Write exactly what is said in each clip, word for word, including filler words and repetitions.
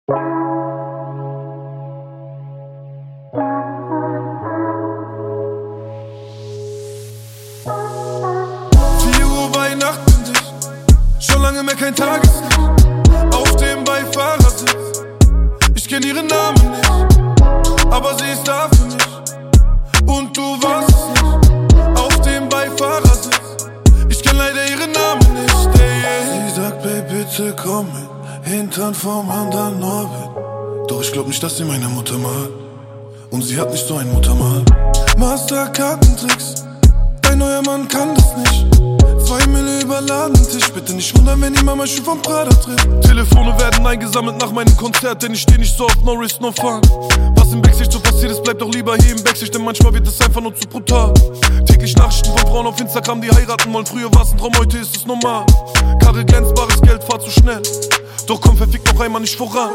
Vier Uhr Weihnachten dich, schon lange mehr kein Tageslicht. Auf dem Beifahrersitz, ich kenn ihren Namen nicht, aber sie ist da für mich. Und du warst es nicht, auf dem Beifahrersitz, ich kenn leider ihren Namen nicht, ey, ey. Sie sagt, Baby, bitte komm mit, Hintern vom anderen Orbit. Doch ich glaub nicht, dass sie meine Mutter mag, und sie hat nicht so ein Muttermal. Masterkartentricks, dein neuer Mann kann das nicht. Zwei Mille überladen Tisch, bitte nicht wundern, wenn die Mama schon vom Prada trifft. Telefone werden eingesammelt nach meinem Konzert, denn ich steh nicht so auf No Risk, No Fun. Was im Backstage so passiert ist, bleibt doch lieber hier im Backstage, denn manchmal wird es einfach nur zu brutal. Täglich Nachrichten von Frauen auf Instagram, die heiraten wollen. Früher war's ein Traum, heute ist es normal. Karre glänzbares Geld, fahr zu schnell, doch komm verfickt noch einmal nicht voran.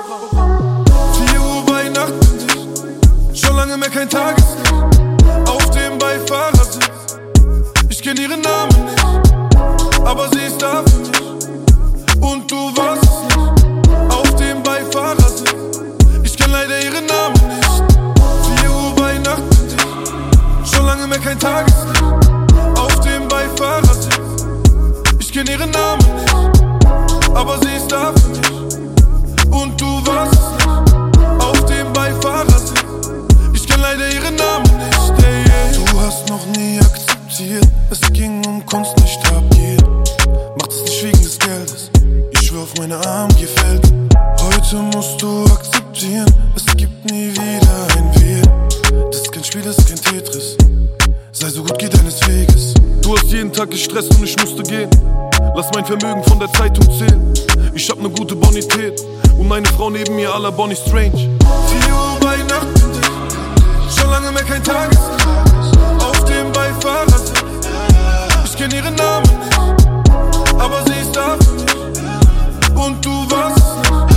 Vier Uhr Weihnachten dich, schon lange mehr kein Tageslicht. Auf dem Beifahrersitz, ich kenn ihren Namen nicht, aber sie ist da für mich. Und du warst es nicht, auf dem Beifahrersitz, ich kenn leider ihren Namen nicht. Vier Uhr Weihnachten dich, schon lange mehr kein Tageslicht. Auf dem Beifahrersitz, ich kenn ihren Namen nicht, aber sie ist da für mich. Und du warst es nicht, auf dem Beifahrersitz, ich kenn leider ihren Namen nicht, ey, ey. Du hast noch nie akzeptiert, es ging um Kunst, nicht Habgier. Macht es nicht wegen des Geldes, ich schwör auf meine Arme gefällt. Heute musst du akzeptieren, es gibt nie wieder ein Wir. Das ist kein Spiel, das ist kein Tetris, sei so gut, geh deines Weges. Du hast jeden Tag gestresst und ich musste gehen. Lass mein Vermögen von der Zeitung zählen. Ich hab ne gute Bonität und meine Frau neben mir, à la Bonnie Strange. Vier Uhr Weihnachten dich, schon lange mehr kein Tageslicht. Auf dem Beifahrersitz, ich kenn ihren Namen nicht, aber sie ist da für mich. Und du warst es nicht,